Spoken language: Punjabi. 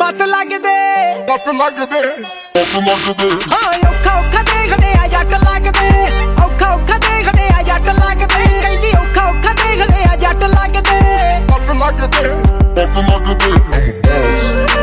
ਪੱਤ ਲੱਗਦੇ ਹਾਂ ਔਖਾ ਔਖਾ ਦੇਖਦੇ ਆ ਜੱਟ ਲੱਗਦੇ ਔਖਾ ਔਖਾ ਦੇਖਦੇ ਆ ਜੱਟ ਲੱਗਦੇ ਕਹਿੰਦੀ ਔਖਾ ਔਖਾ ਦੇਖਦੇ ਆ ਜੱਟ ਲੱਗਦੇ I'm a boss.